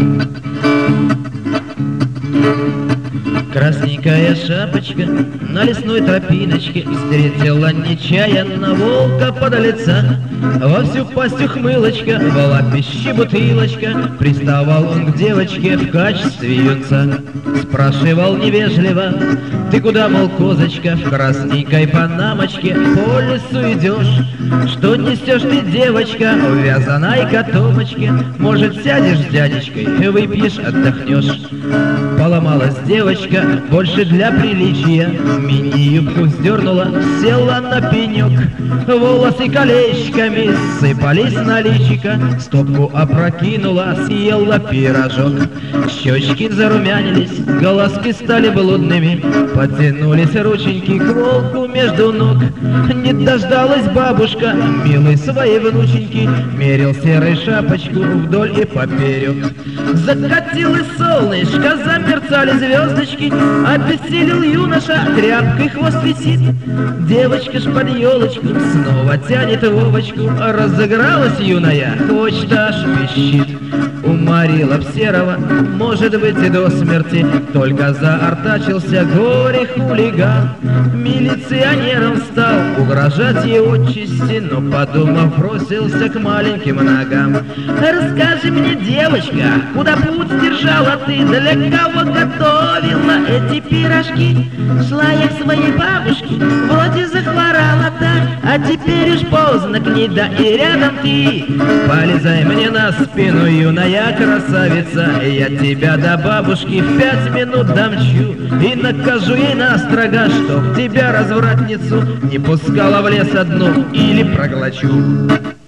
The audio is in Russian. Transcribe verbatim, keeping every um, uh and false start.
Красненькая шапочка на лесной тропиночке встретила нечаянно волка подлеца. Во всю пасть ухмылочка, в лапище бутылочка. Приставал он к девочке в качестве юнца. Спрашивал невежливо: ты куда, мол, козочка, в красненькой панамочке по лесу идешь? Что несешь ты, девочка, в вязаной котомочке? Может, сядешь с дядечкой, выпьешь, отдохнешь? Поломалась девочка больше для приличия, мини-юбку вздернула, села на пенек. Волосы колечками сыпались на личико, стопку опрокинула, съела пирожок. Щечки зарумянились, глазки стали блудными, потянулись рученьки к волку между ног. Не дождалась бабушка милой своей внученьки, мерил серой шапочку вдоль и поперек. Закатилось солнышко, замерцали звездочки, обессилел юноша, тряпкой хвост висит. Девочка ж под елочку снова тянет Вовочку, разыгралась юная, хочет аж пищит. Уморила б серого, может быть, и до смерти, только заортачился горе-хулиган. Милиционером стал угрожать ей отчасти, но, подумав, бросился к маленьким ногам. Расскажи мне, девочка, куда путь держала ты, для кого готовила эти пирожки? Шла я к своей бабушке, вроде захворала так, а теперь уж поздно к ней, да и рядом ты. Полезай мне на спину, юная красавица, я тебя до бабушки в пять минут домчу и накажу ей настрого, чтоб тебя, развратницу, не пускала в лес одну или проглочу.